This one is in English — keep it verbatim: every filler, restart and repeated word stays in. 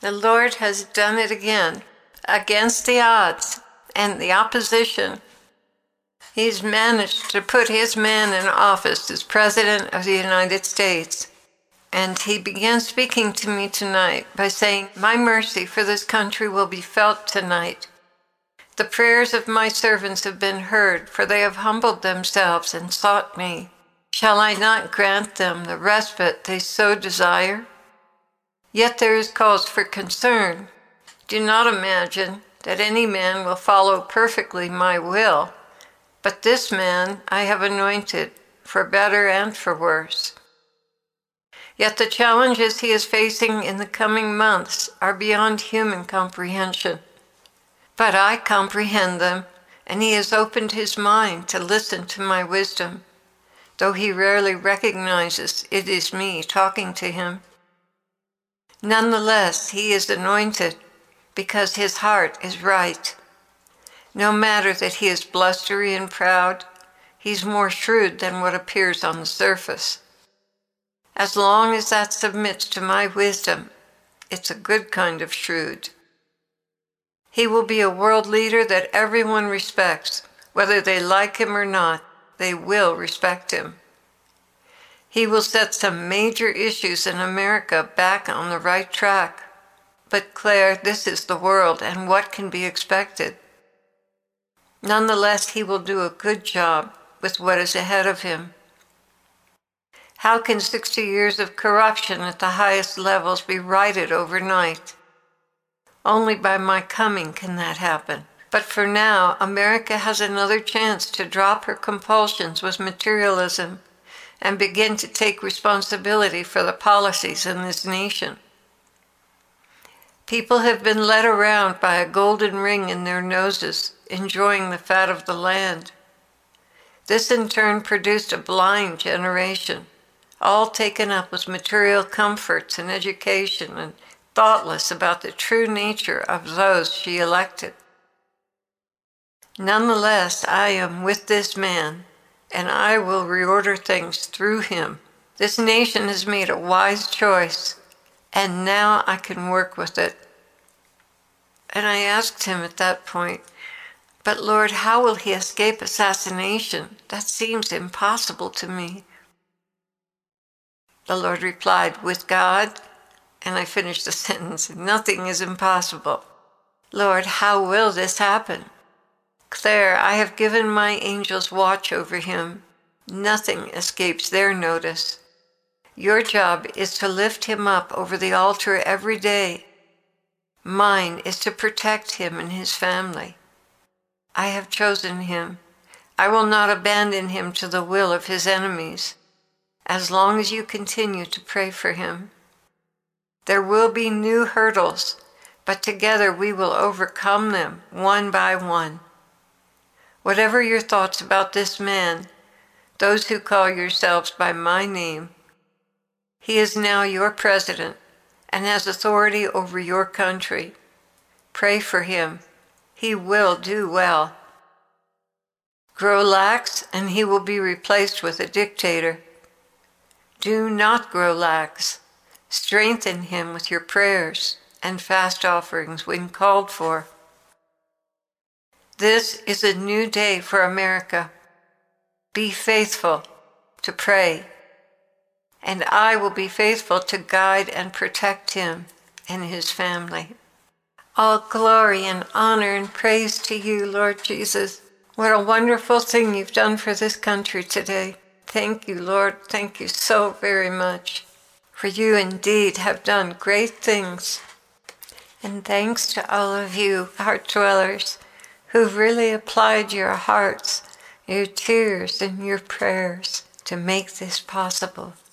The Lord has done it again, against the odds and the opposition. He's managed to put his man in office as President of the United States. And he began speaking to me tonight by saying, "My mercy for this country will be felt tonight. The prayers of my servants have been heard, for they have humbled themselves and sought me. Shall I not grant them the respite they so desire? Yet there is cause for concern. Do not imagine that any man will follow perfectly my will, but this man I have anointed for better and for worse. Yet the challenges he is facing in the coming months are beyond human comprehension. But I comprehend them, and he has opened his mind to listen to my wisdom, though he rarely recognizes it is me talking to him. Nonetheless, he is anointed because his heart is right. No matter that he is blustery and proud, he's more shrewd than what appears on the surface. As long as that submits to my wisdom, it's a good kind of shrewd. He will be a world leader that everyone respects. Whether they like him or not, they will respect him. He will set some major issues in America back on the right track. But Claire, this is the world, and what can be expected? Nonetheless, he will do a good job with what is ahead of him. How can sixty years of corruption at the highest levels be righted overnight? Only by my coming can that happen. But for now, America has another chance to drop her compulsions with materialism and begin to take responsibility for the policies in this nation. People have been led around by a golden ring in their noses, enjoying the fat of the land. This in turn produced a blind generation, all taken up with material comforts and education and thoughtless about the true nature of those she elected. Nonetheless, I am with this man, and I will reorder things through him. This nation has made a wise choice, and now I can work with it. And I asked him at that point, "But Lord, how will he escape assassination? That seems impossible to me." The Lord replied, "With God," and I finished the sentence, "nothing is impossible." Lord, how will this happen? Claire, I have given my angels watch over him. Nothing escapes their notice. Your job is to lift him up over the altar every day. Mine is to protect him and his family. I have chosen him. I will not abandon him to the will of his enemies, as long as you continue to pray for him. There will be new hurdles, but together we will overcome them one by one. Whatever your thoughts about this man, those who call yourselves by my name, he is now your president and has authority over your country. Pray for him. He will do well. Grow lax, and he will be replaced with a dictator. Do not grow lax. Strengthen him with your prayers and fast offerings when called for. This is a new day for America. Be faithful to pray, and I will be faithful to guide and protect him and his family. All glory and honor and praise to you, Lord Jesus. What a wonderful thing you've done for this country today. Thank you, Lord. Thank you so very much. For you indeed have done great things. And thanks to all of you, heart dwellers, who've really applied your hearts, your tears, and your prayers to make this possible.